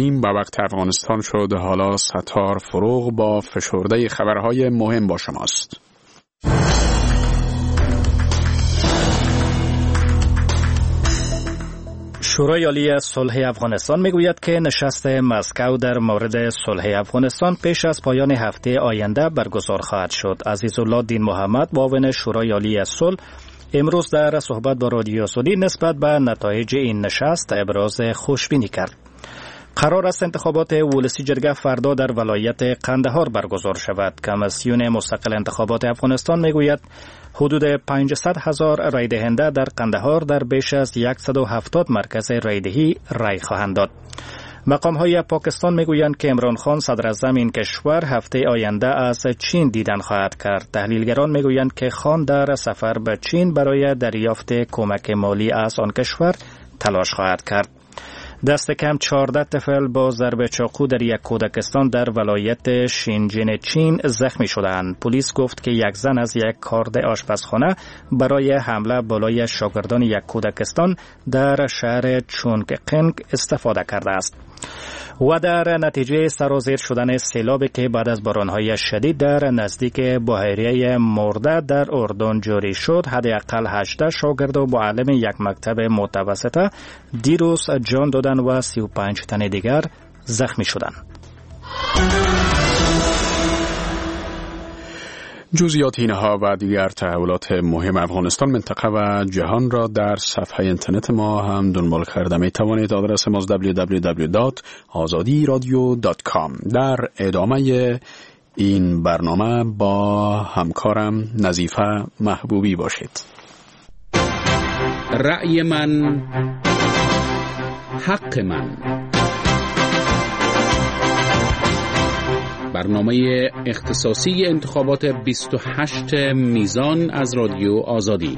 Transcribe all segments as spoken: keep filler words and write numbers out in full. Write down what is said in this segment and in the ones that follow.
نیم و وقت افغانستان شد. حالا ستار فروغ با فشرده خبرهای مهم با شماست. شورای عالی صلح افغانستان میگوید که نشست مسکو در مورد صلح افغانستان پیش از پایان هفته آینده برگزار خواهد شد. عزیزالله دین محمد معاون شورای عالی صلح امروز در صحبت با رادیو آزادی نسبت به نتایج این نشست ابراز خوشبینی کرد. قرار است انتخابات ولسی جرگه فردا در ولایت قندهار برگزار شود. کمیسیون مستقل انتخابات افغانستان میگوید حدود پانصد هزار رای دهنده در قندهار در بیش از صد و هفتاد مرکز رای دهی رای خواهند داد. مقام های پاکستان میگویند که عمران خان صدر اعظم این کشور هفته آینده از چین دیدن خواهد کرد. تحلیلگران میگویند که خان در سفر به چین برای دریافت کمک مالی از آن کشور تلاش خواهد کرد. دست کم چهارده طفل با ضرب چاقو در یک کودکستان در ولایت شینجین چین زخمی شدند. پلیس گفت که یک زن از یک کارد آشپزخانه برای حمله بالای شاگردان یک کودکستان در شهر چونگقنگ استفاده کرده است. و در نتیجه سرازیر شدن سیلابی که بعد از بارانهای شدید در نزدیک بحیره مرده در اردن جاری شد، حداقل هجده شاگرد و معلم یک مکتب متوسطه دیروز جان دادند و سی و پنج تن دیگر زخمی شدند. جزئیات اینها و دیگر تحولات مهم افغانستان، منطقه و جهان را در صفحه اینترنت ما هم دنبال کرده می توانید. آدرس ما دبلیو دبلیو دبلیو دات آزادی رادیو دات کام. در ادامه این برنامه با همکارم نظیفه محبوبی باشید. رأی من حق من، برنامه اختصاصی انتخابات بیست و هشت میزان از رادیو آزادی.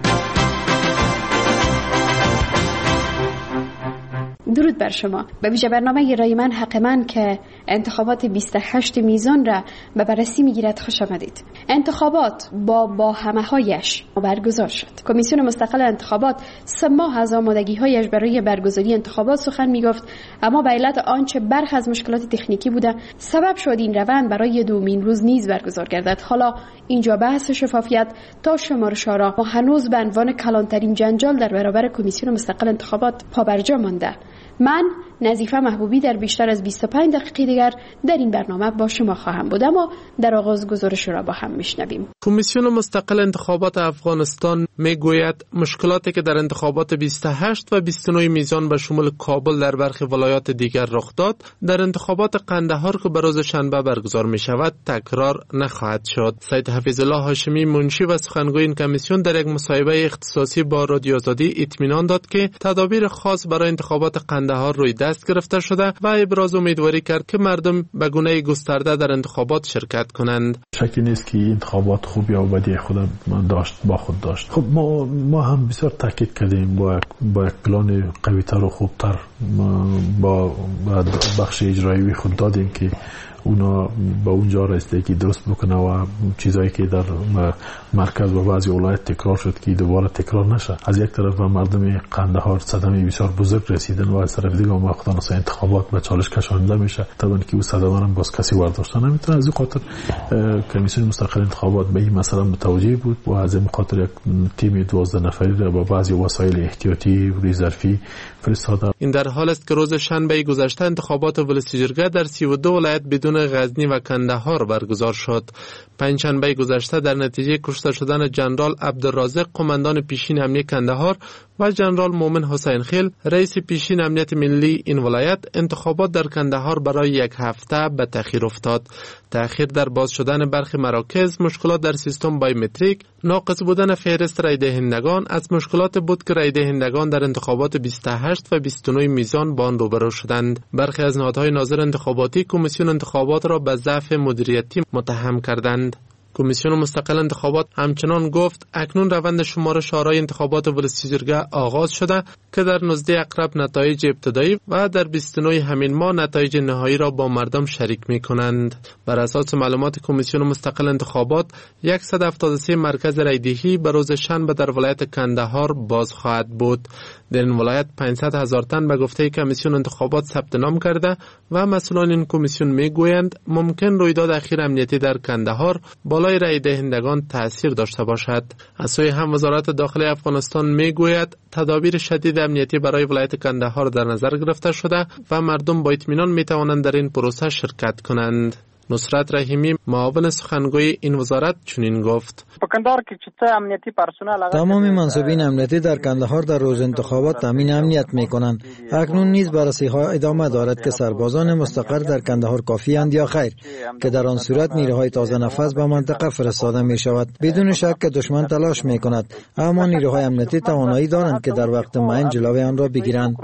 درود بر شما. به ویژه برنامه رای من حق من که انتخابات بیست و هشت میزان را به بررسی میگیرد خوش آمدید. انتخابات با با همه هایش برگزار شد. کمیسیون مستقل انتخابات سه ماه از آمادگی هایش برای برگزاری انتخابات سخن میگفت، اما به علت آنچه برخی از مشکلات تکنیکی بوده سبب شد این روند برای دومین روز نیز برگزار گردد. حالا اینجا بحث شفافیت تا شمارش‌ها را هنوز به عنوان کلانترین جنجال در برابر کمیسیون مستقل انتخابات پابرجا مانده. من نظیفه محبوبی در بیشتر از بیست و پنج دقیقه دیگر در این برنامه با شما خواهم بود، اما در آغاز گزارش را با هم میشنویم. کمیسیون مستقل انتخابات افغانستان میگوید مشکلاتی که در انتخابات بیست و هشت و بیست و نه میزان به شمول کابل در برخی ولایات دیگر رخ داد، در انتخابات قندهار که به روز شنبه برگزار می شود تکرار نخواهد شد. سید حفیظالله هاشمی منشی و سخنگوی این کمیسیون در یک مصاحبه اختصاصی با رادیو آزادی اطمینان داد که تدابیر خاص برای انتخابات قندهار روی دست گرفته شده و ابراز امیدواری کرد که مردم به گونه گسترده در انتخابات شرکت کنند. شکی نیست که انتخابات خوب یا بدی خود داشت با خود داشت. خب ما ما هم بسیار تاکید کردیم با با یک پلان قوی‌تر و خوبتر با بخش اجرایی خود دادیم که اونا با اونجا رسیده که درست بکنه و چیزایی که در مرکز و بعضی ولایت تکرار شد که دوباره تکرار نشه. از یک طرف مردم قندهار صدمه بسیار بزرگ رسیدن و از طرف دیگه ما خدا نصر انتخابات به چالش کشانده میشه. طبعا که اون صدمه هم باز کسی برداشت نمیتونه. از این خاطر کمیسیون مستقل انتخابات به این مسئله متوجه بود و از این خاطر یک تیم دوازده نفری را با بعضی وسایل احتیاطی و ظرفی فرستاده. این در حال است که روز شنبه گذشته انتخابات ولسی جرگه در سی و دو ولایت بدون غزنی و کندهار برگزار شد. پنجشنبه گذشته در نتیجه کشته شدن جنرال عبدالرازق قماندان پیشین امنیه کندهار و جنرال مومن حسین خیل رئیس پیشین امنیت ملی این ولایت، انتخابات در کندهار برای یک هفته به تأخیر افتاد. تأخیر در باز شدن برخی مراکز، مشکلات در سیستم بایومتریک، ناقص بودن فهرست رای دهندگان از مشکلات بود که رای دهندگان در انتخابات بیست و هشت و بیست و نه میزان با آن روبرو شدند. برخی از نهادهای ناظر انتخاباتی کمیسیون انتخابات را به ضعف مدیریتی متهم کردند. کمیسیون مستقل انتخابات همچنان گفت اکنون روند شمارش آرای انتخابات ولسی جرگه آغاز شده که در نوزده اقرب نتایج ابتدایی و در بیست و نه همین ماه نتایج نهایی را با مردم شریک می کنند. بر اساس معلومات کمیسیون مستقل انتخابات صد و هفتاد و سه مرکز رایدهی به روز شنبه در ولایت کندهار باز خواهد بود. در این ولایت پانصد هزار تن به گفته کمیسیون انتخابات ثبت نام کرده و مسئولان این کمیسیون میگویند ممکن رویداد اخیر امنیتی در کندهار بالای رای دهندگان تأثیر داشته باشد. از سوی هم وزارت داخلی افغانستان میگوید تدابیر شدید امنیتی برای ولایت کندهار در نظر گرفته شده و مردم با اطمینان میتوانند در این پروسه شرکت کنند. نصرت رحیمی معاون سخنگوی این وزارت چنین گفت: تمام منصبین امنیتی در کندهار در روز انتخابات تامین امنیت میکنند. اکنون نیز بررسی ها ادامه دارد که سربازان مستقر در کندهار کافی اند یا خیر، که در آن صورت نیروهای تازه نفس به منطقه فرستاده می شود. بدون شک که دشمن تلاش می کند، اما نیروهای امنیتی توانایی دارند که در وقت معین جلوی آن را بگیرند.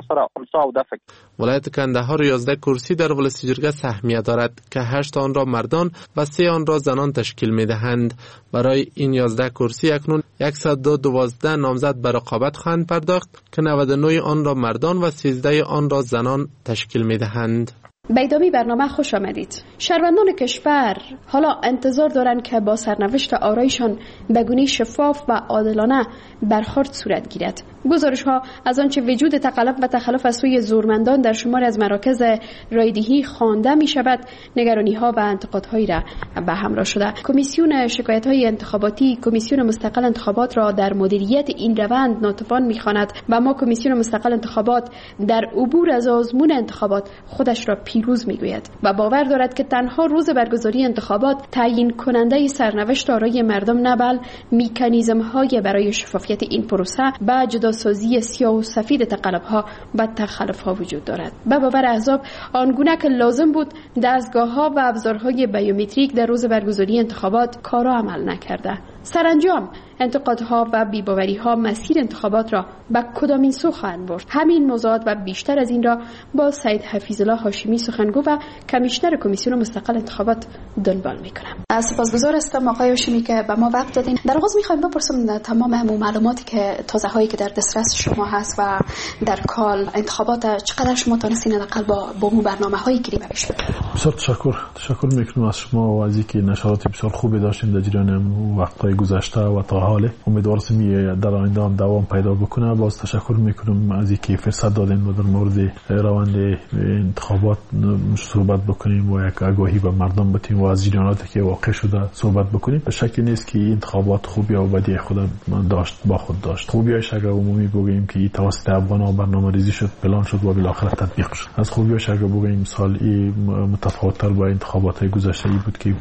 ولایت کندهار یازده کرسی در ولسی جرگه سهمیه دارد که هشت آن را مردان و سه آن را زنان تشکیل می دهند. برای این یازده کرسی اکنون صد و دوازده نامزد به رقابت خواهند پرداخت که نود و نه آن را مردان و سیزده آن را زنان تشکیل می دهند. به ادامه برنامه خوش آمدید. شهروندان کشور حالا انتظار دارند که با سرنوشت آرایشان به گونه شفاف و عادلانه برخورد صورت گیرد. گزارش ها از آنچه وجود تقلب و تخلف از سوی زورمندان در شمار از مراکز رایدهی خوانده می شود، نگرانی ها و انتقادهایی را به همراه شده. کمیسیون شکایت های انتخاباتی کمیسیون مستقل انتخابات را در مدیریت این روند ناتوان می خواند و ما کمیسیون مستقل انتخابات در عبور از آزمون انتخابات خودش را پیروز می گوید و باور دارد که تنها روز برگزاری انتخابات تعیین کننده سرنوشت آرای مردم نبل مکانیزم های برای شفافیت این پروسه و جداسازی سیاه و سفید تقلب ها و تخلف ها وجود دارد. به باور احزاب آنگونه که لازم بود دستگاه ها و ابزارهای بیومتریک در روز برگزاری انتخابات کارا عمل نکرده. سرانجام انتقادها و بی‌باوری‌ها مسیر انتخابات را به کدامین سو خواهند برد؟ همین موضوعات و بیشتر از این را با سید حفیظالله هاشمی سخنگو و کمیشنر کمیسیون مستقل انتخابات دنبال می‌کنم. سپاسگزار هستم آقای هاشمی که به ما وقت دادین. در آغاز می‌خوایم بپرسم تمام همون معلوماتی که تازه‌هایی که در دسترس شما هست و در کال انتخابات چقدر شما تونستین حداقل با با اون برنامه‌هایی که بهش بپردازید؟ بسیار تشکر تشکر می‌کنم از شما و از اینکه نشرات بسیار خوبی داشتین در جریان وقت‌های گذشته و تا حال. امیدوارم در آینده هم دوام پیدا بکنه. باز تشکر میکنم از اینکه فرصت دادین و در مورد روند انتخابات صحبت بکنیم و یک آگاهی به مردم بدیم و از جریاناتی که واقع شده صحبت بکنیم. شکی نیست که انتخابات خوبی و بدی خود داشت با خود داشت. خوبیش اگر عمومی بگیم که توسط افغان‌ها برنامه‌ریزی شد، پلان شد و بالاخره تطبیق شد. از خوبیش اگر بگیم سال ای متفاوت‌تر با انتخابات گذشته بود که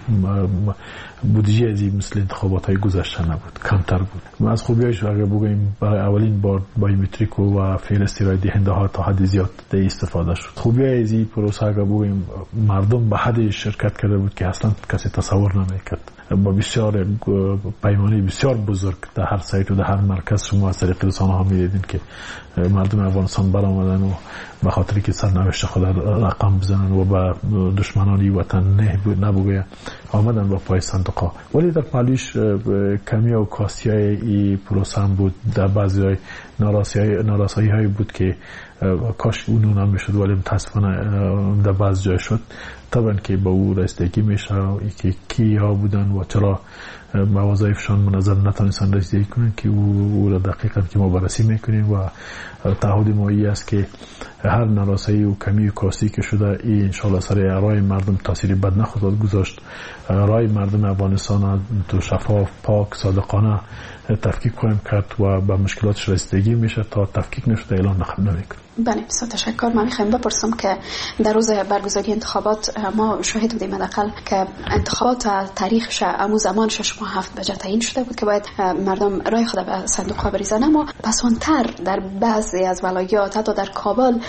بودجه ازی مثل انتخابات گذشته نبود، کمتر بود. ما از خوبیش اگر بگیم برای اولین بار بایومتریک و فهرست رای دهنده ها تا حد زیاد استفاده شد. خوبی ازی پروسه اگر بگیم مردم به حد شرکت کرده بود که اصلا کسی تصور نمیکرد. با بسیار پیمانه بسیار بزرگ در هر سایت و در هر مرکز شما از طریق رسانه ها می‌دیدین که مردم افغانستان برآمدن و به خاطر که سرنوشت خود رقم بزنن و به دشمنانی وطن نه نبوگه آمدن با پای صندوق. ولی در پالیش کمی و کاسیای این پروسه هم بود. در بعضی نارسایی های بود که کاش اونو نمیشد ولی متاسفانه در بعض جای شد. طبعا که با او رسیدگی میشه که کی ها بودن و چرا وظایفشان منظم نتونستن رسیدگی کنن که او, او را دقیقا که ما بررسی میکنیم و تعهد ما ای است که هر نارسایی و کمی و کاسی که شده این انشاءالله سر رای مردم تاثیری بد نخواهد گذاشت. رای مردم افغانستان تو شفاف، پاک، صادقانه تفکیک خواهیم کرد و به مشکلاتش رسیدگی میشه. تا تفکیک نشده اعلان نمیکنیم. بله بسیار تشکر. من میخوایم بپرسم که در روز برگزاری انتخابات ما شاهد بودیم حداقل که انتخابات تاریخش امو زمان شش ماه هفت بجه تعیین شده بود که باید مردم رای خود به صندوق ها بریزن، اما پسانتر در بعضی از ولایات حتی در کابل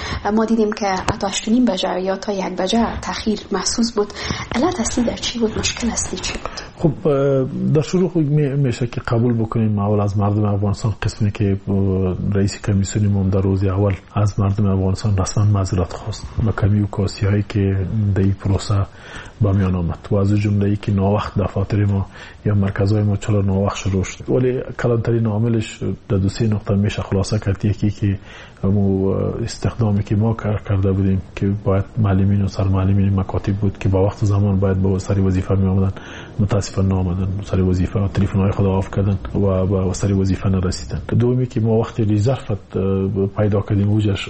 ما دیدیم که حتی هشت و نیم بجه یا تا یک بجه تأخیر محسوس بود. علت اصلی در چی بود؟ مشکل اصلی چی بود؟ خب در شروع خود میشه که قبول بکنیم اول از مردم افغانستان قسمی که رئیس کمیسیون ما در روز اول از مردم افغانستان رسما معذرت خواست با کمی و کاسی هایی که در این پروسه با میان آمد و از جمله ای که ناوقت دفاتر ما یا مرکزهای ما چرا ناوقت شروع شد. ولی کلانترین عاملش در دو سه نقطه میشه خلاصه کرد. یکی که مو استخدامی که ما کار کرده بودیم که باید معلمین و سرمعلمین مکاتب بود که با وقت زمان باید با سر وظیفه می آمدن، متاسفانه نآمدن سر وظیفه و تلفن‌های خود آف کردن و با سر وظیفه نرسیدن. دومی که ما وقتی ریزرفت پیدا کردیم اوجش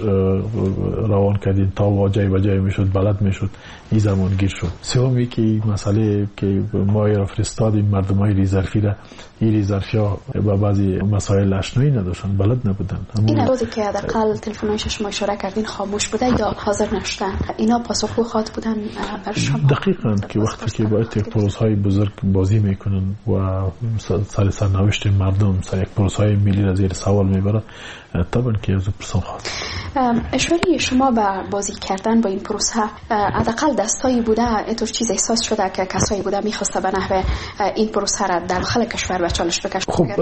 روان کردیم تا واجای وجای میشد بلد میشد این زمان گیر شد. سومی که مسئله که ما را فرستادیم مردمای ریزرفی را این ریزرفیا با بعضی مسائل آشنایی نداشتن، بلد نبودن. این روزی که حداقل تلفن‌هایش شما اشاره کردین خاموش بوده یا حاضر نشدن، اینا پاسخگو خواد بودن بر شما؟ دقیقاً که وقتی که باید یک پروسه‌های بزرگ بازی میکنن و سر سرنوشت مردم سر یک پروسه‌های ملی را زیر سوال میبرن، طبعا که از پرسان خواهد. اشاره شما به بازی کردن با این پروسه حداقل دستایی بوده، اینطور چیز احساس شده که کسایی بوده میخواسته به نحو این پروسه را در داخل کشور به چالش بکشن؟ خب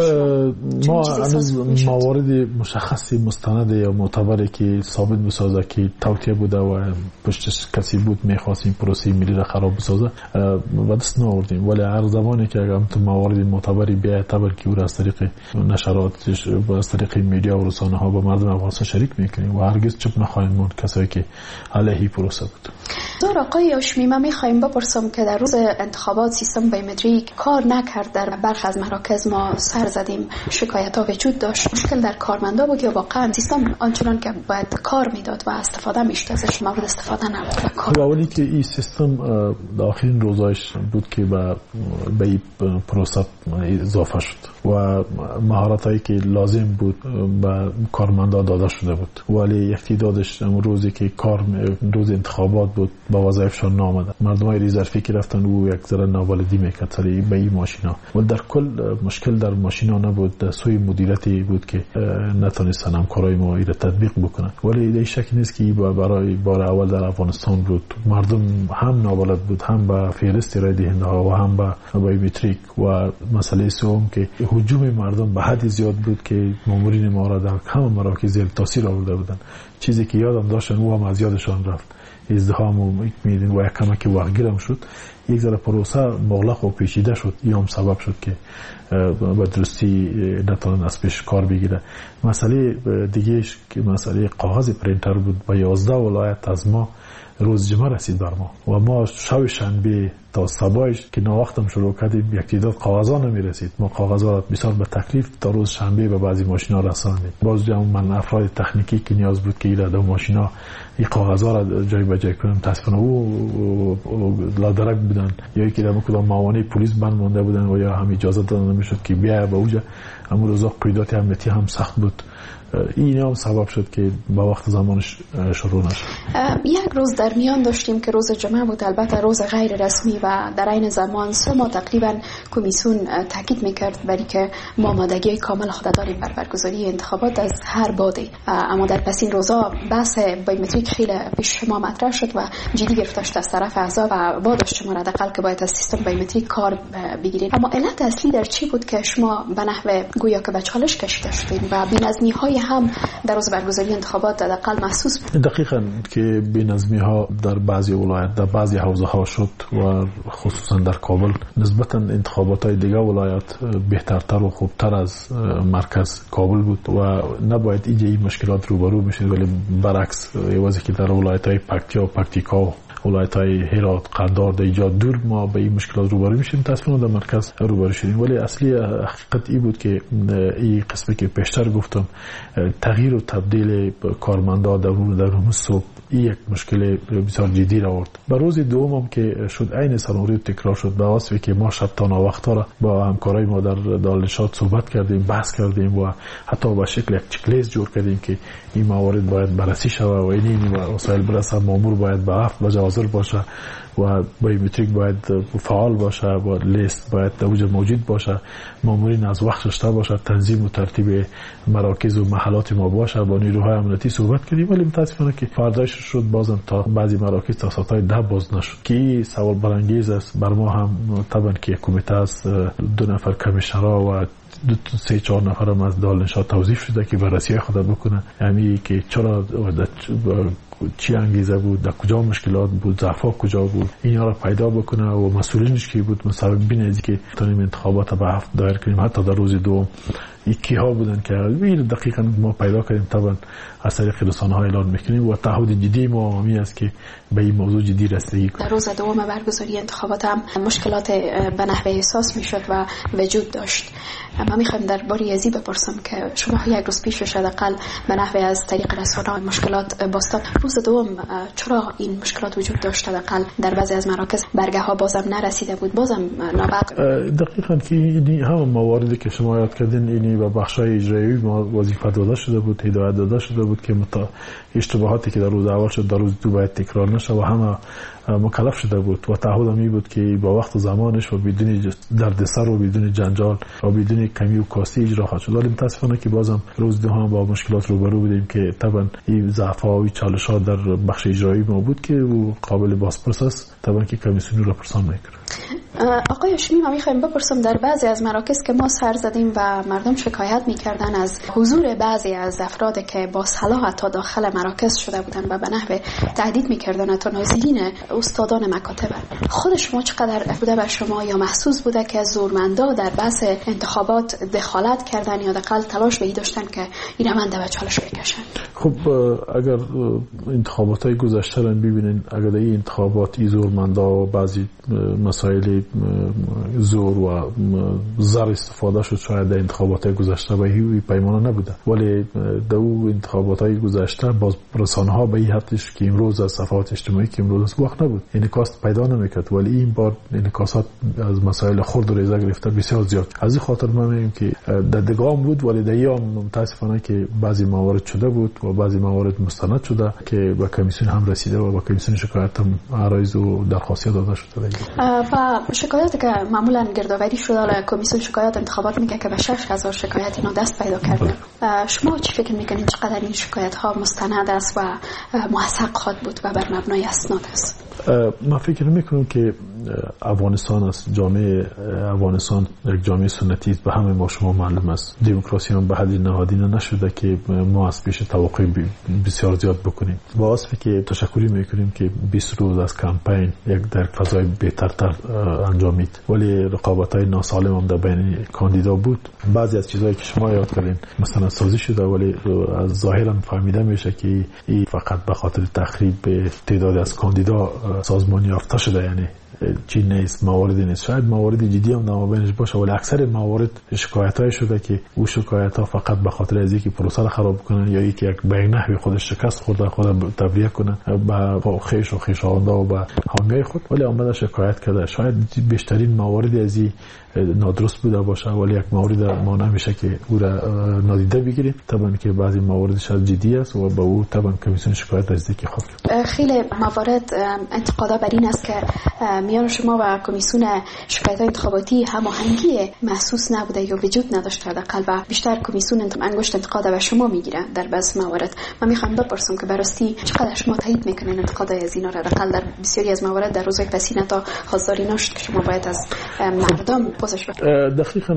ما هنوز موارد مشخصی مستند یا معتبری که ثابت بسازه که توطئه بوده و پشتش کسی بود میخواست این پروسه ملی را خراب بسازه و دست نآوردیم. ولی هر زمانی که اگر تو موارد معتبری بیاید طبعا که او را از طریق نشرات و از طریق میدیا و رسانه ها با مردم افغانستان شریک میکنیم و هرگز چپ نخواهیم موند کسایی که علیه پروسه بود. دور آقای هاشمی، ما میخوایم بپرسم که در روز انتخابات سیستم بیومتریک کار نکرد. در برخی از مراکز ما سر زدیم، شکایت ها وجود داشت. مشکل در کارمندا بود یا واقعا سیستم آنچنان که باید کار میداد و استفاده میشد ازش مورد استفاده نبود؟ خب اولی که این سیستم در آخرین روزایش بود که به به این پروسه اضافه شد و مهارت هایی که لازم بود به کارمندا داده شده بود، ولی یک تعدادش روزی که کار روز انتخابات بود با وظایفشان نامدن. مردمای ریزرفی که رفتن او یک ذره نابلدی میکرد سر به این ماشینا، ولی در کل مشکل در ماشینا نبود، در سوی مدیریتی بود که نتونستن همکارای ما را تطبیق بکنن. ولی در شک نیست که برای بار اول در افغانستان بود مردم هم نابلد بود، هم به فهرست رای دهنده ها و هم به بیومتریک. و مسئله سوم که هجوم مردم به حد زیاد بود که مامورین ما را در همه مراکز زیر تاثیر آورده بودن. چیزی که یادم داشتن او هم از یادشان رفت. ازدحام و میدین و یک کمک وقتگیرم شد. یک ذره پروسه مغلق و پیچیده شد. این هم سبب شد که به درستی نتونن از پیش کار بگیره. مسئله دیگهش که مسئله کاغذ پرینتر بود. با یازده ولایت از ما روز جمعه رسید بر ما و ما شب شنبه تا صبحش که ناوقتم شروع کردیم یک تعداد کاغذا نمی رسید. ما کاغذا بسیار به تکلیف تا روز شنبه به بعضی ماشینا رساندیم. باز جمع من افراد تکنیکی که نیاز بود که ایراد ماشینا این کاغذا را جای به جای کنیم تصفیه او لادرک بودن یا یکی در کدام موانع پلیس بند مانده بودن و یا هم اجازه داده نمیشد که بیا به اوجا. اما روزا قیودات امنیتی هم سخت بود. این هم سبب شد که با وقت زمانش شروع نشد. یک روز در میان داشتیم که روز جمعه بود، البته روز غیر رسمی و در این زمان سه ماه تقریبا کمیسیون تاکید میکرد برای که ما آمادگی کامل خود داریم بر برگزاری انتخابات از هر بادی. اما در پسین روزا بحث بیومتریک خیلی پیش شما مطرح شد و جدی گرفته شد از طرف احزاب و واداشت شما را حداقل که باید از سیستم بیومتریک کار بگیرید. اما علت اصلی در چی بود که شما به نحو گویا که به چالش کشیده شدید و بی‌نظمی های هم در روز برگزاری انتخابات حداقل محسوس بود؟ دقیقاً که بی‌نظمی ها در بعضی ولایت در بعضی حوزه ها شد و خصوصا در کابل نسبتاً انتخابات های دیگه ولایت بهترتر و خوبتر از مرکز کابل بود و نباید اینجا این مشکلات روبرو بشید. ولی برعکس ایوازی که در ولایت های پکتیا و پکتیکا و ولایت های هرات قندار در اینجا دور ما به این مشکلات روبرو میشیم، تصمیم در مرکز روبرو شدیم. ولی اصلی حقیقت ای بود که این قسمه که پیشتر گفتم تغییر و تبدیل کارمندا در روز صبح این یک مشکل بسیار جدی را آورد. به روز دوم هم که شد عین سناریو تکرار شد به واسطه که ما شب تا ناوقتا را با همکارای ما در دانشات صحبت کردیم، بحث کردیم و حتی به شکل یک چک لیست جور کردیم که این موارد باید بررسی شود و این وسایل برسه، مامور باید به هفت بجه حاضر باشه و بایومتریک باید فعال باشه و لیست باید در وجود موجود باشه، مامورین از وقت داشته باشه، تنظیم و ترتیب مراکز و محلات ما باشه، با نیروهای امنیتی صحبت کردیم. ولی متاسفانه که فرداش شد بازم تا بعضی مراکز تا ساعت ده باز نشد که سوال برانگیز است. بر ما هم طبعا که کمیته است، دو نفر کمیشنرها و دو سه چهار نفر هم از دالنشاه توظیف شده که بررسی خود بکنه، یعنی که چرا چی انگیزه بود، در کجا مشکلات بود، ضعف‌ها کجا بود، اینا را پیدا بکنه و مسئولینش کی بود، مسببین از که تونیم انتخابات به هفت دایر کنیم. حتی در روز دوم یکی ها بودن که این دقیقاً ما پیدا کردیم، طبعا از طریق رسانه‌ها اعلان میکنیم و تعهد جدی ما همی است که به این موضوع جدی رسیدگی کنیم. در روز دوم برگزاری انتخابات هم مشکلات به نحوه احساس میشد و وجود داشت. ما میخوایم در باری ازی بپرسم که شما یک روز پیش حداقل به نحوه از طریق رسانه‌ها مشکلات باستاد، روز دوم چرا این مشکلات وجود داشت؟ حداقل در بعضی از مراکز برگه ها بازم نرسیده بود، بازم نابق. دقیقاً که این هم مواردی که شما یاد کردین، اینی و بخشای اجرایی ما وظیفه داده شده بود، هدایت داده شده بود که متا اشتباهاتی که در روز اول شد در روز دو باید تکرار نشه و همه مکلف شده بود و تعهد می بود که با وقت و زمانش و بدون دردسر و بدون جنجال و بدون کمی و کاستی اجرا خواهد شد. ولی متاسفانه که بازم روز دوم با مشکلات روبرو بودیم که طبعا این ضعف‌ها و چالش‌ها در بخش اجرایی ما بود که قابل بازپرس است، طبعا که کمیسیون را پرسان میکنه. آقای هاشمی، ما میخوایم بپرسم در بعضی از مراکز که ما سر زدیم و مردم شکایت میکردن از حضور بعضی از افراد که با سلاح تا داخل مراکز شده بودن و به نحو تهدید میکردن تا نازلین استادان مکاتب. خود شما چقدر بوده بر شما یا محسوس بوده که زورمندا در بحث انتخابات دخالت کردن یا دقل تلاش به این داشتن که این روند به چالش بکشن؟ خب اگر انتخابات های گذشته رو ببینین، اگر این انتخابات ای زورمندا و بعضی مسائل زور و زر استفاده شد، شاید در انتخابات های گذشته به هیچ پیمانه نبوده. ولی در اون انتخابات های گذشته باز رسانه ها به این حدش که امروز از صفحات اجتماعی که امروز وقت نبود انعکاس پیدا نمیکرد، ولی این بار انعکاسات از مسائل خرد و ریزه گرفته بسیار زیاد. از این خاطر ما میگیم که در دگام بود، ولی در ایام متاسفانه که بعضی موارد شده بود و بعضی موارد مستند شده که به کمیسیون هم رسیده و به کمیسیون شکایت هم عرض و درخواست داده شده. و شکایاتی که معمولا گردآوری شده، کمیسیون شکایات انتخابات میگه که به شش هزار شکایت اینا دست پیدا کرده. شما چی فکر میکنین چقدر این شکایت ها مستند است و موثق خواهد بود و بر مبنای اسناد است؟ ما فکر میکنم که افغانستان است، جامعه افغانستان یک جامعه سنتی است، به همه ما شما معلوم است. دموکراسی هم به حد نهادینه نشده که ما از پیش توقع بسیار زیاد بکنیم. با اصفی که تشکری میکنیم که بیست روز از کمپین یک در فضای بهترتر انجامید، ولی رقابت‌های ناسالم هم در بین کاندیدا بود. بعضی از چیزهایی که شما یاد کردین مثلا سازی شده، ولی از ظاهرا فهمیده میشه که این فقط به خاطر تخریب تعداد از کاندیدا سازمانی یافته شده، یعنی چی نیست، مواردی نیست. شاید موارد جدی هم در بینش باشه، ولی اکثر موارد شکایت‌های شده که او شکایت‌ها فقط به خاطر از اینکه پروسه را خراب کنن یا اینکه یک به نحوی خودش شکست خورده، خود تبریه کنن با خیش و خویشاوندا و با حامیای خود، ولی آمده شکایت کرده. شاید بیشترین موارد از این نادرست بوده باشه، ولی یک مورد ما نمیشه که او را نادیده بگیریم. طبعا که بعضی مواردش جدی است و با او طبعا کمیسیون شکایت نزدیکی خواهد کرد. خیلی موارد انتقادا بر این است که میان شما و کمیسیون شکایت انتخاباتی هماهنگی محسوس نبوده یا وجود نداشته حداقل، و بیشتر کمیسیون انگشت انتقاد به شما میگیره در بعضی موارد. من میخوام بپرسم که براستی چقدر شما تایید میکنین انتقاد از اینا را؟ حداقل در بسیاری از موارد در روزهای پسینه تا حاضری نشد که شما باید از مردم پوزش بکنید. دقیقاً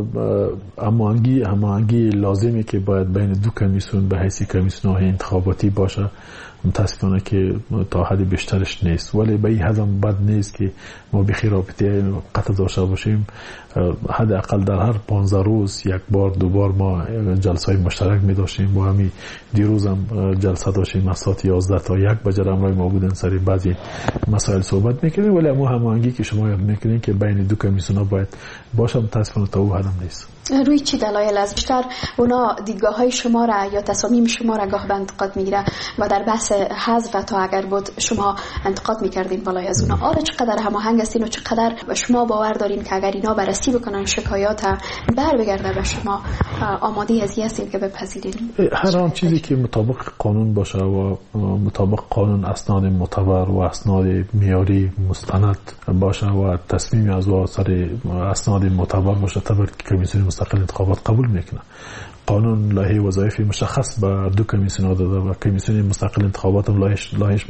هماهنگی هماهنگی لازمی که باید بین دو کمیسیون به حیث کمیسیون انتخاباتی باشه، متاسفانه که تا حد بیشترش نیست، ولی به این حد هم بد نیست که ما بخی رابطه قطع داشته باشیم. حداقل در هر پانزده روز یک بار دو بار ما جلسه های مشترک می داشتیم. با همین دیروز هم جلسه داشتیم از ساعت یازده تا یک بجه همراه ما بودن سر بعضی مسائل صحبت میکنیم، ولی اما هماهنگی که شما یاد میکنین که بین دو کمیسیون ها باید باشه، متاسفانه تا او حد هم نیست. روی چی دلایل است؟ بیشتر اونا دیدگاه های شما را یا تصامیم شما را گاه به انتقاد میگیره و در بحث حذف تا اگر بود شما انتقاد میکردین بالای از اونا. آره چقدر هماهنگ هستین و چقدر شما باور دارین که اگر اینا بررسی بکنن شکایات بر بگرده به شما آماده ازی هستین که بپذیرین؟ هر آن چیزی که مطابق قانون باشه و مطابق قانون اسناد معتبر و اسناد معیاری مستند باشه و تصمیم از سر اسناد معتبر باشه طبعا کمیسیون مستقل انتخابات قبول میکنه. قانون لایحه وظایف مشخص به دو کمیسیون داده و کمیسیون مستقل انتخابات هم لایحش لایحش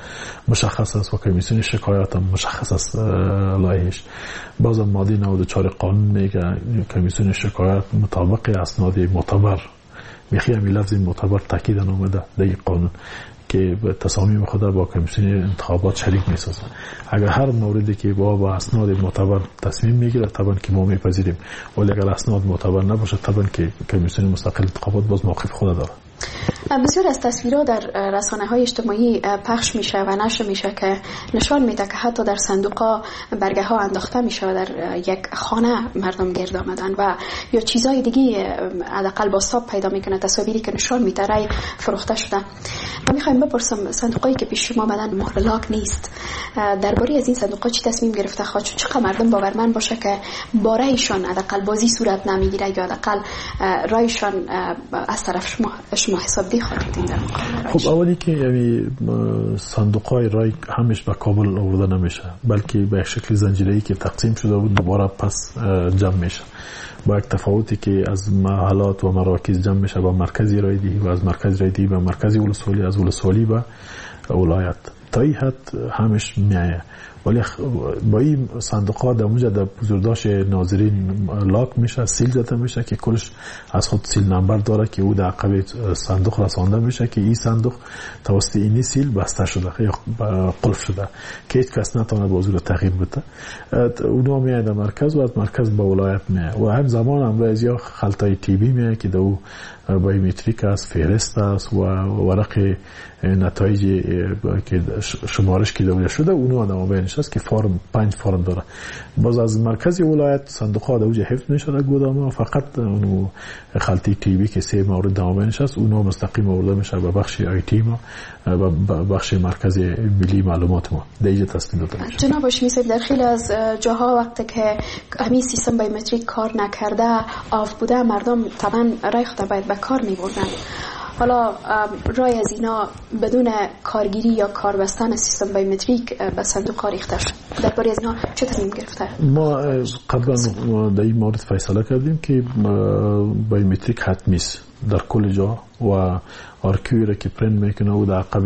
مشخص است و کمیسیون شکایات هم مشخص است لایحش. باز ماده نود و چهار قانون میگه کمیسیون شکایات مطابق اسناد معتبر، میخی همین لفظ معتبر تاکید آمده در این قانون که تصامیم خود با کمیسیون انتخابات شریک میسازه. اگر هر موردی که با با اسناد معتبر تصمیم میگیره طبعا که ما میپذیریم، ولی اگر اسناد معتبر نباشه طبعا که کمیسیون مستقل انتخابات باز موقف خود داره. بسیار از تصویرها در رسانه های اجتماعی پخش میشه و نشر میشه که نشان میده که حتی در صندوق‌ها برگه ها انداخته میشه و در یک خانه مردم گرد آمدن و یا چیزای دیگه حداقل بازتاب پیدا میکنه، تصاویری که نشان میده رای فروخته شده. و میخوایم بپرسم صندوقایی که پیش شما بدن مهر لاک نیست، درباره از این صندوق‌ها چی تصمیم گرفته خواهد شد؟ چقدر مردم باورمند باشه که با رایشان حداقل بازی صورت نمیگیره یا حداقل رایشان از طرف شما شما حساب دی خواهد دید؟ خب اولی که یعنی صندوق‌های رای همش به کابل آورده نمیشه، بلکه به شکل زنجیره‌ای که تقسیم شده و دوباره پس جمع میشه. با یک تفاوتی که از محلات و مراکز جمع میشه با مرکزی رایدهی و از مرکز رایدهی به مرکزی ولسوالی، از ولسوالی به ولایت. تا این حد همش میایه. ولی با این صندوق‌ها در اونجا در بزرگداشت ناظرین لاک میشه، سیل زده میشه که کلش از خود سیل نمبر داره که او در عقب صندوق رسانده میشه که این صندوق توسط این سیل بسته شده یا قلف شده که هیچ کس نتونه بازو رو تغییر بده. اونها میاد در مرکز و از مرکز به ولایت میاد و هم زمان امروز یا خلطای تیبی میاد که دو بایومتریک است، فهرست است و ورق نتایج که شمارش که شده اونها در مابینش است که فرم پنج فرم داره. باز از مرکزی ولایت صندوق ها در اوج حفظ میشه گودام، فقط اونو خلطی تیبی که سه مورد در مابینش است اونها مستقیم آورده میشه به بخش آی تی ما و بخش مرکز ملی معلومات ما دیگه تسلیم داده میشه. جناب هاشمی صاحب در خیلی از جاها وقتی که همین سیستم بایومتریک کار نکرده آف بوده مردم طبعا رای خود باید به کار میبردن. حالا رای از اینا بدون کارگیری یا کاربستن سیستم بایومتریک به صندوق ها ریخته شد. درباره از اینا چه تصمیم گرفته؟ ما قبلا در این مورد فیصله کردیم که بایومتریک حتمی است در کل جا و آرکیوی را که پرینت میکنه و در عقب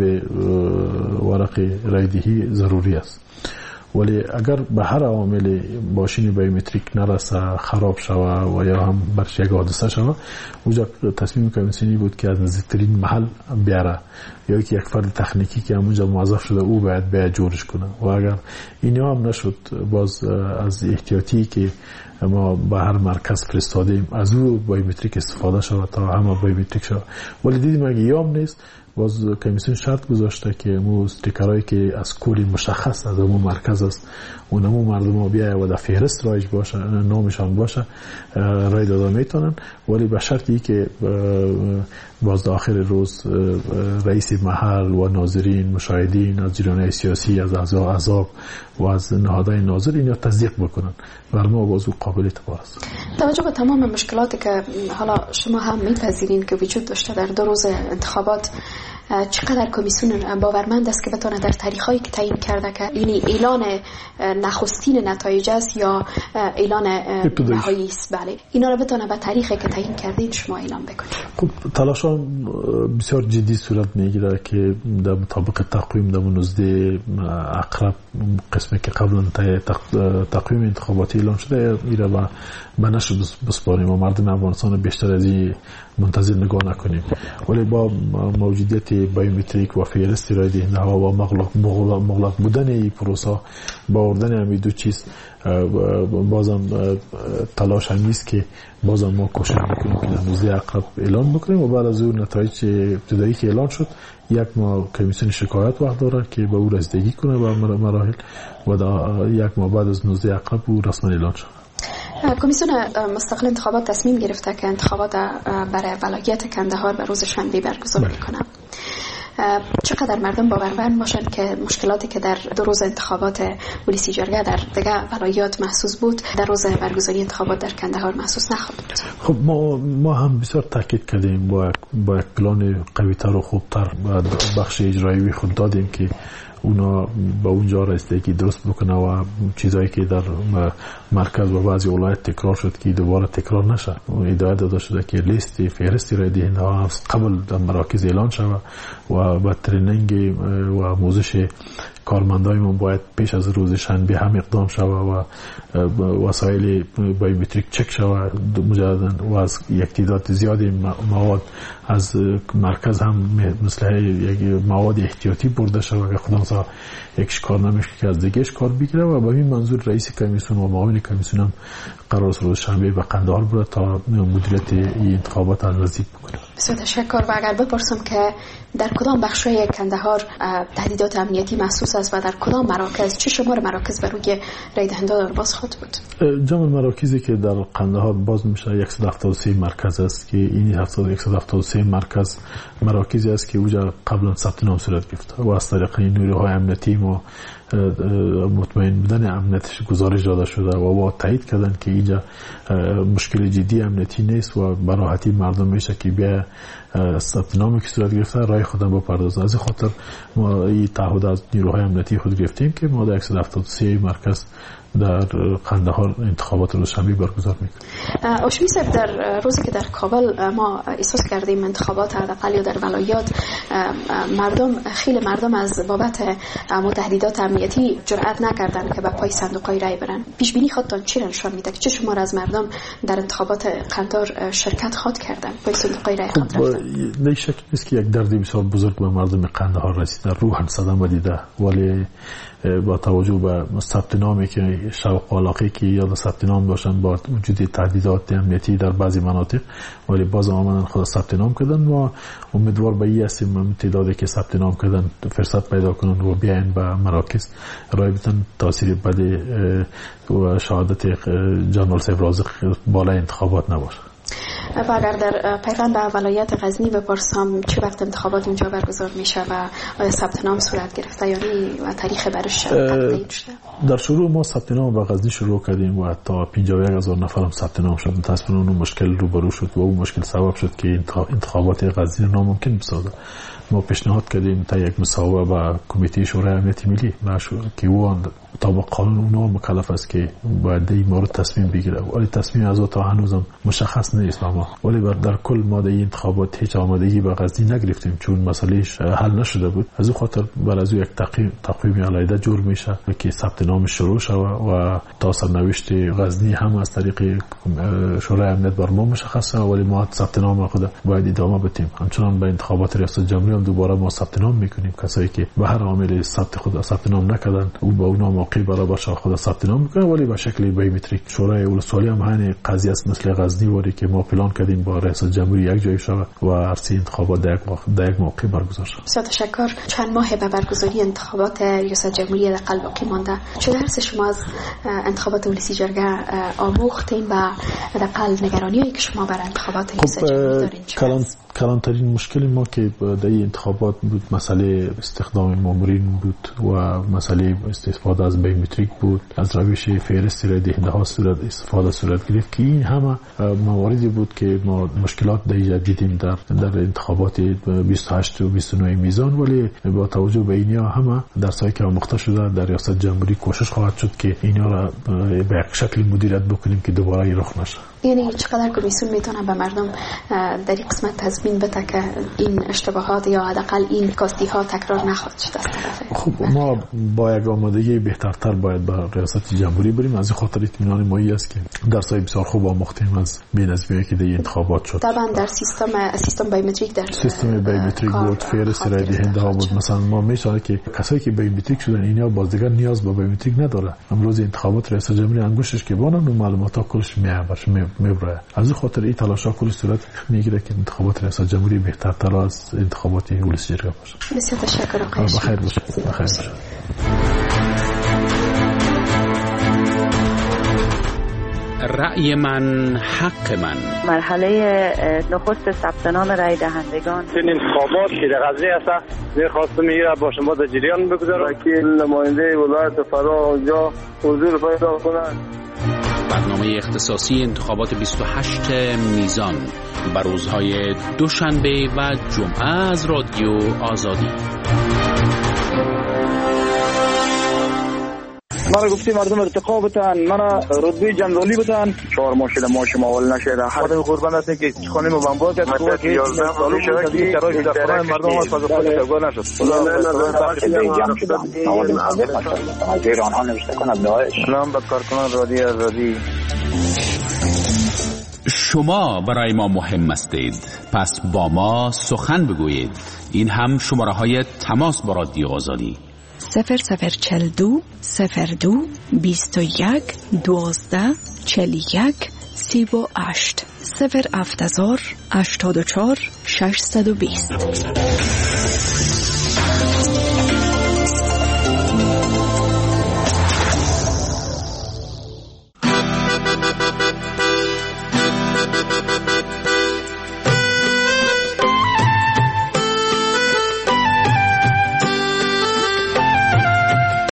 ورق رایدهی ضروری است. ولی اگر به هر عامل ماشین بایومتریک نرسه، خراب شوه و یا هم برش یک حادثه شوه، اونجا تصمیم کمیسیونی بود که از نزدیکترین محل بیاره یا که یک فرد تکنیکی که اونجا موظف شده او باید باید جورش کنه و اگر این هم نشد باز از احتیاطی که ما به هر مرکز فرستادیم از او بایومتریک استفاده شود تا همه بایومتریک شود. ولی دیدیم اگه یام نیست باز کمیسیون شرط گذاشته که مو استیکرایی که از کوری مشخص از اون مرکز است اونمو مردم ها بیایه و در فهرست رایج باشه، نامشان باشه، رای داده میتونن. ولی به شرطی که باز در آخر روز رئیس محل و ناظرین، مشاهدین از جریان‌های سیاسی، از اعضا احزاب و از نهادهای ناظر اینا تصدیق بکنن و ما باز قابل اعتبار است. توجه به تمام مشکلاتی که حالا شما هم میپذیرین که وجود داشته در دو روز انتخابات، چقدر کمیسیون باورمند است که بتونه در تاریخایی که تعیین کرده که این اعلان نخستین نتایج است یا اعلان نهایی است، بله، اینا رو بتونه به تاریخی که تعیین کردید شما اعلام بکنید؟ خب تلاشان بسیار جدی صورت میگیره که در مطابق تقویم در نوزده اقرب قسمی که قبلا تقویم انتخاباتی اعلان شده ایره و به نشر بسپاریم و مردم افغانستان بیشتر از این منتظر نگاه نکنیم. ولی با موجودیت بایومتریک و فهرست رای دهنده ها و مغلق, مغلق بودن این پروسه با آوردن همین دو چیز بازم تلاش هم نیست که بازم ما کوشش میکنیم که در نوزده اقرب اعلان بکنیم و بعد از اون نتایج ابتدایی که اعلان شد یک ما کمیسیون شکایت وقت داره که به او رسیدگی کنه به مراحل و یک ما بعد از نوزده اقرب او رسما اعلان شد. کمیسیون مستقل انتخابات تصمیم گرفته که انتخابات برای ولایت کندهار به روز شنبه برگزار میکنه. چقدر مردم باورمند باشن که مشکلاتی که در دو روز انتخابات ولسی جرگه در دیگر ولایات محسوس بود در روز برگزاری انتخابات در کندهار محسوس نخواهد بود؟ خب ما ما هم بسیار تاکید کردیم با با پلان قوی‌تر و خوبتر و بخش اجرایی خود دادیم که اونا با اونجا رسیدگی درست بکنه و چیزایی که در مرکز و بعضی ولایت تکرار شد که دوباره تکرار نشه. ادعا داده شده که لیست فهرستی رای دهنده ها از قبل در مراکز اعلان شود و با ترینینگ و آموزش کارمندای ما باید پیش از روز شنبه هم اقدام شود و وسایل بایومتریک چک شود مجددا و از یک تعداد زیادی مواد از مرکز هم مثل یک مواد احتیاطی برده شود که خدا نخواد یکش کار نمیشه که از دیگهش کار بگیره و به این منظور رئیس کمیسیون و معاون کمیسیون هم قرار است روز شنبه به قندهار بره تا مدیریت این انتخابات را نزدیک بکنه. بسیار تشکر. و اگر بپرسم که در کدام بخش‌های کندهار تهدیدات امنیتی محسوس است و در کدام مراکز چه شمار مراکز برای رای دهندگان باز خواهد بود؟ جمع مراکزی که در قندهار باز میشه صد و هفتاد و سه مرکز است که این صد و هفتاد و سه مرکز مراکزی است که اوجا قبلا ثبت نام صورت گرفته و از طریق نیروهای امنیتی ما مطمئن بودن امنیتش گزارش داده شده و با تایید کردن که اینجا مشکل جدی امنیتی نیست و به راحتی مردم میشه که بیا ثبت نامی که صورت گرفته رای خودم بپردازه. از خاطر ما این تعهد از نیروهای امنیتی خود گرفتیم که ما در صد و هفتاد و سه مرکز در قندهار انتخابات روز شنبه برگزار میکنیم. هاشمی صاحب، در روزی که در کابل ما احساس کردیم انتخابات حداقل یا در ولایات مردم خیلی مردم از بابت تهدیدات امنیتی جرئت نکردن که به پای صندوق‌های رای برن. پیش بینی خودتان چی نشان میده که چه شمار از مردم در انتخابات قندهار شرکت خواهد کردن پای صندوق‌های رای خواهد رفتن؟ نه شک نیست که یک درد بسیار بزرگ به مردم قندهار رسیده، روحاً صدمه دیده، ولی با توجه به ثبت نامی که شوق و علاقه که یا ثبت نام داشتن با وجود تهدیدات امنیتی در بعضی مناطق ولی باز آمدن خود ثبت نام کردن و امیدوار به این هستیم تعدادی که ثبت نام کردن فرصت پیدا کنن و بیاین به مراکز رای بدن. تاثیر بد و شهادت جنرال صاحب رازق بالای انتخابات نباشه. و اگر در پیوند به ولایت غزنی بپرسم چه وقت انتخابات اونجا برگزار میشه و ثبت نام صورت گرفته یعنی و تاریخ برش تعیین شده؟ در شروع ما ثبت نام به غزنی شروع کردیم و تا پنجاه و یک هزار نفر هم ثبت نام شد. متأسفانه اون مشکل روبرو شد و اون مشکل سبب شد که انتخابات غزنی ناممکن بسازه. ما پیشنهاد کردیم تا یک مصوبه با کمیته شورای امنیت ملی که او طبق قانون اونا مکلف است که باید این مورد تصمیم بگیره ولی تصمیم از او تا هنوزم مشخص نیست. اما ولی در کل ما در این انتخابات هیچ آمادگی به غزنی نگرفتیم چون مسئلهش حل نشده بود. از او خاطر بر از او یک تقویم تقویم علیحده جور میشه که ثبت نام شروع شود و تا سرنوشت غزنی هم از طریق شورای امنیت بر ما مشخصه ولی ما ثبت نام خود باید ادامه بدیم. همچنان به انتخابات ریاست جمهوری هم دوباره ما ثبت نام میکنیم. کسایی که به هر عامل ثبت خود ثبت نام نکردن او با اونا موقع برابر شاه خود ثبت نام میکنه ولی به شکل بایومتریک. شورای ولسوالی هم همین قضیه است مثل غزنی ولی که ما پلان کردیم با ریاست جمهوری یک جای شود و عرصه انتخابات در یک موقع برگزار شود. بسیار تشکر. چند ماه به برگزاری انتخابات ریاست جمهوری در قلب باقی مانده. چه درس شما از انتخابات ولسی جرگه آموختین و در قلب نگرانی‌هایی که شما برای انتخابات ریاست جمهوری دارین؟ کلانترین مشکل ما که در این انتخابات بود مسئله استخدام مامورین بود و مسئله استفاده از بایومتریک بود. از روش فهرست رای دهنده ها صورت استفاده صورت گرفت که این همه مواردی بود که ما مشکلات در دیدیم در در انتخابات بیست و هشت و بیست و نه میزان ولی با توجه به اینها همه درسایی که آموخته شده در ریاست جمهوری کوشش خواهد شد که اینا را به یک شکل مدیریت بکنیم که دوباره رخ نشه. یعنی چقدر کمیسیون میتونه به مردم در این قسمت تضمین بده که این اشتباهات یا حداقل این کاستی ها تکرار نخواهد شد از طرف؟ خب ما با یک آمادگی بهترتر باید به ریاست جمهوری بریم. از این خاطر اطمینان ما است که درسای بسیار خوب آموختیم از بی‌نظمی که در انتخابات شد. طبعا در سیستم سیستم بایومتریک در سیستم بایومتریک بود فهرست رای دهنده ها بود. مثلا ما میشونه که کسایی که بایومتریک شدن اینا باز دیگر نیاز به بایومتریک نداره. امروز انتخابات ریاست جمهوری انگشتش که بانن و معلومات کلش میابرش میبره. از این خاطر این تلاش‌ها کلی صورت میگیره که انتخابات ریاست جمهوری بهترتر از انتخابات ولسی جرگه باشه. بسیار تشکر آقای. بخیر باشید. بخیر باشید. رأی من حق من. مرحله نخست ثبت نام رای دهندگان. این انتخابات که در غزنی است می‌خواستم میگه با شما در جریان بگذارم که نماینده ولایت فرا اونجا حضور پیدا کنند. برنامه اختصاصی انتخابات بیست و هشت میزان بر روزهای دوشنبه و جمعه از رادیو آزادی. مرا گفتی مردم ارتقا بتن، مرا رتبه جنرالی بتن. چهار ماه شده ما شما اول نشده. خودم قربان هستم که خانه ما بمبار کرد. تو که یازده سال شده که شرایط در خانه مردم از فاز خود شگاه نشد. جمع شدم. اول از ایران ها نوشته کند داعش. سلام به کارکنان رادیو آزادی. شما برای ما مهم هستید، پس با ما سخن بگویید. این هم شماره های تماس با رادیو آزادی: صفر صفر چل دو صفر دو بیست و یک دوازده چل یک سی و هشت صفر هفت هزار هشتاد و چهار ششصد و بیست.